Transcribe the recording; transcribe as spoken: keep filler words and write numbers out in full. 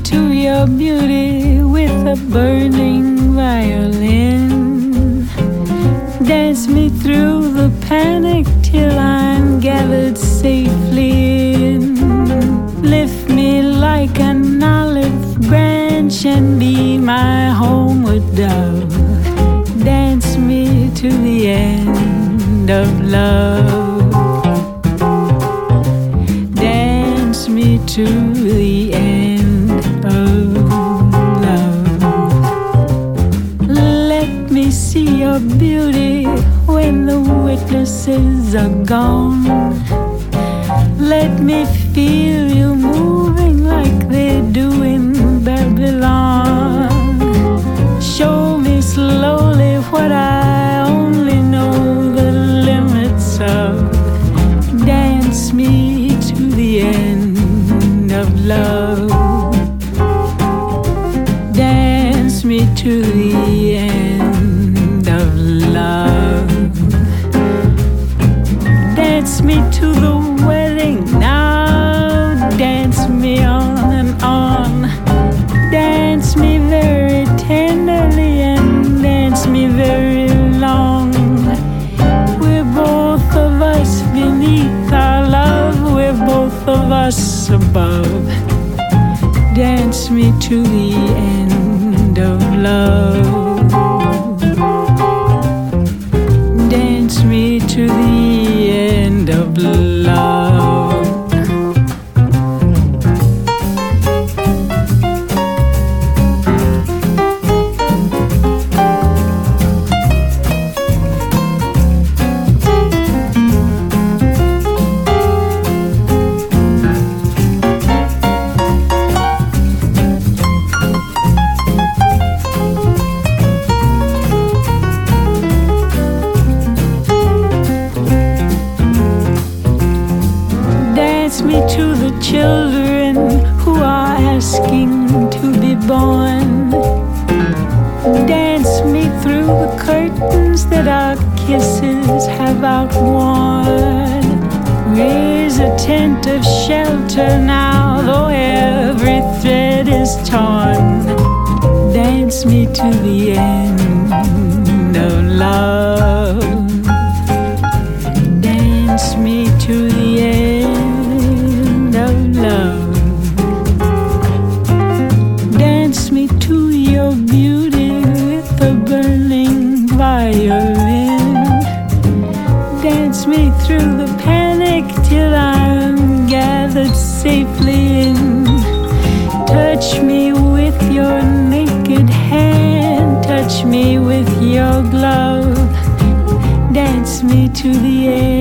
to your beauty with a burning violin. Dance me through the panic till I'm gathered safely in. Lift me like an olive branch and be my homeward dove. Dance me to the end of love. Dance me to the end of love. Let me see your beauty when the witnesses are gone. Let me feel you moving like they do in Babylon. Show me slowly what I only know the limits of. Dance me to the end of love. Dance me to the end of love. Dance me to the wedding now. Dance me on and on. Dance me very tenderly and dance me very long. We're both of us beneath our love. We're both of us above. Dance me to the end of love. Dance me to the end of love. Dance me to the children who are asking to be born. Dance me through the curtains that our kisses have outworn. Raise a tent of shelter now, though every thread is torn. Dance me to the end of love. Dance me to the end of love. Dance me to your beauty with a burning violin. Dance me through the panic till I'm gathered safely in. Touch me with your naked hand. Touch me with your glove. Dance me to the end